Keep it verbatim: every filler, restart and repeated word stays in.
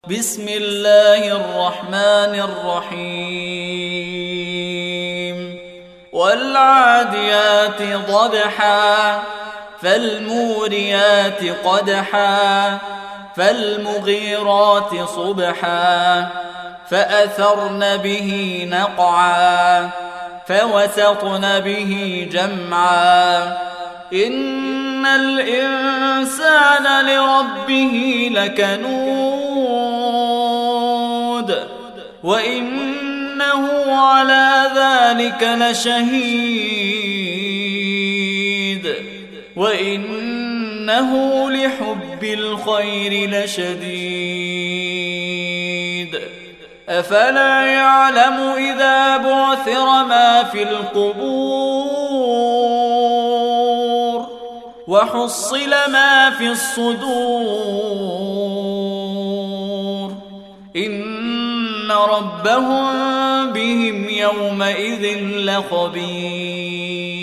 بسم الله الرحمن الرحيم والعاديات ضبحا فالموريات قدحا فالمغيرات صبحا فأثرن به نقعا فوسطن به جمعا إن الإنسان لربه لكنود وإنه على ذلك لشهيد وإنه لحب الخير لشديد أفلا يعلم إذا بعثر ما في القبور وحصل ما في الصدور إن ربهم بهم يومئذ لخبير.